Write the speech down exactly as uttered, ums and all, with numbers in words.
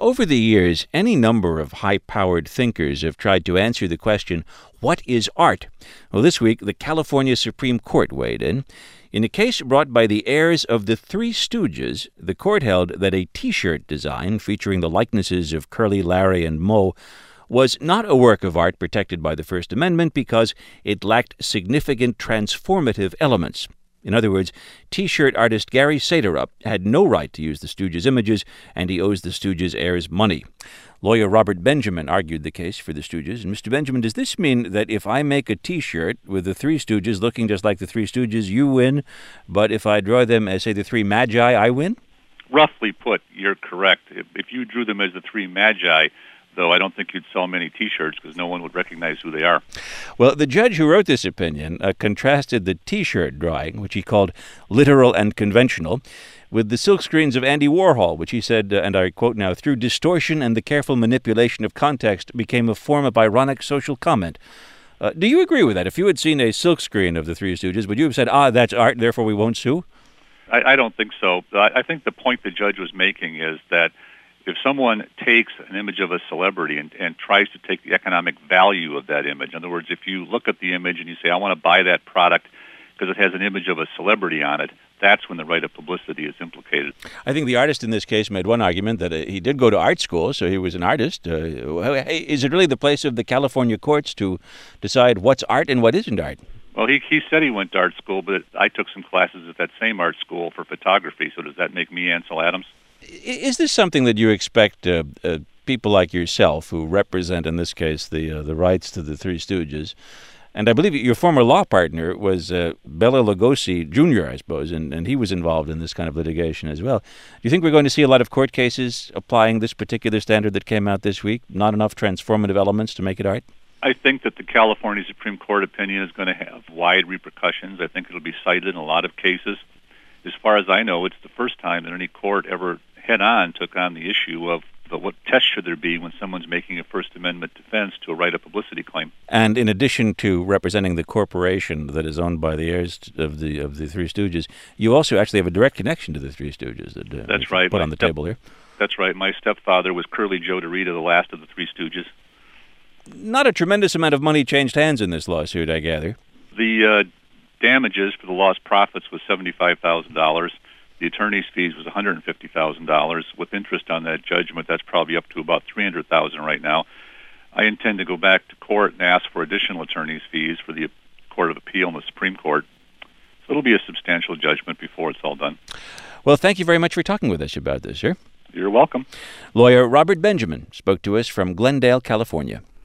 over the years, any number of high-powered thinkers have tried to answer the question, what is art? Well, this week, the California Supreme Court weighed in. In a case brought by the heirs of the Three Stooges, the court held that a T-shirt design featuring the likenesses of Curly, Larry, and Moe was not a work of art protected by the First Amendment because it lacked significant transformative elements. In other words, T-shirt artist Gary Saderup had no right to use the Stooges' images, and he owes the Stooges' heirs money. Lawyer Robert Benjamin argued the case for the Stooges. And Mister Benjamin, does this mean that if I make a T-shirt with the Three Stooges looking just like the Three Stooges, you win, but if I draw them as, say, the Three Magi, I win? Roughly put, you're correct. If, if you drew them as the Three Magi, though I don't think you'd sell many T-shirts because no one would recognize who they are. Well, the judge who wrote this opinion uh, contrasted the T-shirt drawing, which he called literal and conventional, with the silkscreens of Andy Warhol, which he said, uh, and I quote now, through distortion and the careful manipulation of context became a form of ironic social comment. Uh, do you agree with that? If you had seen a silkscreen of the Three Stooges, would you have said, ah, that's art, therefore we won't sue? I, I don't think so. I, I think the point the judge was making is that if someone takes an image of a celebrity and, and tries to take the economic value of that image, in other words, if you look at the image and you say, I want to buy that product because it has an image of a celebrity on it, that's when the right of publicity is implicated. I think the artist in this case made one argument that uh, he did go to art school, so he was an artist. Uh, is it really the place of the California courts to decide what's art and what isn't art? Well, he he said he went to art school, but I took some classes at that same art school for photography, so does that make me Ansel Adams? Is this something that you expect uh, uh, people like yourself, who represent, in this case, the uh, the rights to the Three Stooges, and I believe your former law partner was uh, Bela Lugosi Junior, I suppose, and, and he was involved in this kind of litigation as well. Do you think we're going to see a lot of court cases applying this particular standard that came out this week? Not enough transformative elements to make it art? I think that the California Supreme Court opinion is going to have wide repercussions. I think it'll be cited in a lot of cases. As far as I know, it's the first time that any court ever head-on took on the issue of the, what test should there be when someone's making a First Amendment defense to a right of publicity claim. And in addition to representing the corporation that is owned by the heirs of the of the Three Stooges, you also actually have a direct connection to the Three Stooges. That, uh, that's right. Put My on the step, table here. That's right. My stepfather was Curly Joe DeRita, the last of the Three Stooges. Not a tremendous amount of money changed hands in this lawsuit, I gather. The uh, damages for the lost profits was seventy-five thousand dollars. The attorney's fees was one hundred fifty thousand dollars. With interest on that judgment, that's probably up to about three hundred thousand dollars right now. I intend to go back to court and ask for additional attorney's fees for the Court of Appeal and the Supreme Court. So it'll be a substantial judgment before it's all done. Well, thank you very much for talking with us about this, sir. You're welcome. Lawyer Robert Benjamin spoke to us from Glendale, California.